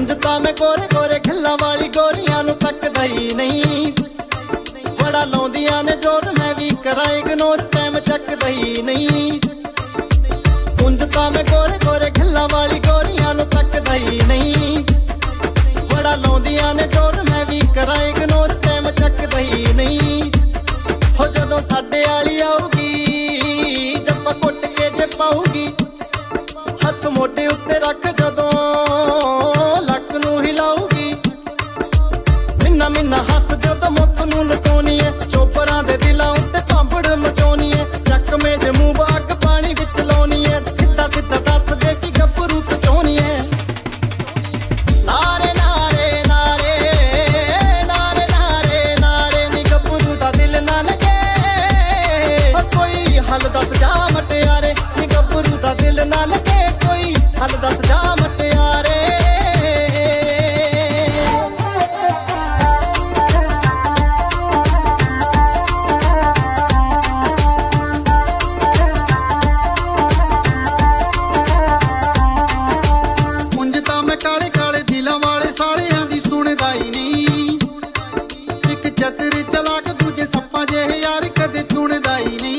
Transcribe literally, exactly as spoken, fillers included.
ਉਂਝ ਤਾਂ ਮੈਂ ਗੋਰੇ ਗੋਰੇ ਖਿੱਲਾਂ ਵਾਲੀ ਗੋਰੀਆਂ ਨੂੰ ਤੱਕਦਾ ਹੀ ਨਹੀਂ, ਬੜਾ ਲਾਉਂਦੀਆਂ ਨੇ ਜ਼ੋਰ ਮੈਂ ਵੀ ਕਰਾਂ ਇਗਨੋਰ, ਟਾਈਮ ਚੱਕਦਾ ਹੀ ਨਹੀਂ। ਉਂਝ ਤਾਂ ਮੈਂ ਗੋਰੇ ਗੋਰੇ ਖਿੱਲਾਂ ਵਾਲੀ ਗੋਰੀਆਂ ਨੂੰ ਤੱਕਦਾ ਹੀ ਨਹੀਂ, ਬੜਾ ਲਾਉਂਦੀਆਂ ਨੇ ਜ਼ੋਰ ਮੈਂ ਵੀ ਕਰਾਂ ਇਗਨੋਰ, ਟਾਈਮ ਚੱਕਦਾ ਹੀ ਨਹੀਂ। ਹੋ ਜਦੋਂ ਸਾਡੇ ਵਾਲੀ ਆਊਗੀ ਜੱਪਾ ਕੁੱਟ ਕੇ ਜੇ ਪਾਊਗੀ, ਹੱਥ ਮੋਢੇ ਉੱਤੇ ਰੱਖ ਜਦੋਂ ਲੱਕ ਨੂੰ ਹਿਲਾਊਗੀ। ਮਿੰਨਾ ਮਿੰਨਾ ਹੱਸ ਜਦੋਂ ਮੁੱਖ ਨੂੰ ਲਟਾਉਣੀ ਏ, ਚੋਪਰਾਂ ਦੇ ਦਿਲਾਂ ਉੱਤੇ ਭਾਂਬੜ ਮਚਾਉਣੀ ਏ। ਚੱਕਵੇਂ ਜੇ ਮੂੰਹ ਬਾਗ ਪਾਣੀ ਵਿੱਚ ਲਾਉਣੀ ਏ, ਸਿੱਧਾ ਸਿੱਧਾ ਦੱਸ ਦੇ ਕਿ ਗੱਭਰੂ ਪਚਾਉਣੀ ਏ। ਨਾਰੇ ਨਾਰੇ ਨਾਰੇ ਨਾਰੇ ਨਾਰੇ ਨਾਰੇ ਨੀ ਗੱਭਰੂ ਦਾ ਦਿਲ ਨਾ ਲੱਗੇ, ਕੋਈ ਹੱਲ ਦੱਸ ਜਾ ਮਟਿਆਰੇ ਨੀ ਗੱਭਰੂ ਦਾ ਦਿਲ ਨਾ ਲੱਗੇ, ਕੋਈ ਹੱਲ ਦੱਸ ਜਾ ਮਟਿਆਰੇ। ਉਂਝ ਤਾਂ ਮੈਂ ਕਾਲੇ ਕਾਲੇ ਦਿਲਾਂ ਵਾਲੇ ਸਾਲਿਆਂ ਦੀ ਸੁਣਦਾ ਹੀ ਨਹੀਂ, ਇੱਕ ਚਤਰ ਚਲਾਕ ਦੂਜੇ ਸੱਪਾਂ ਜਿਹੇ ਯਾਰ ਕਦੇ ਚੁਣਦਾ ਹੀ ਨਹੀਂ।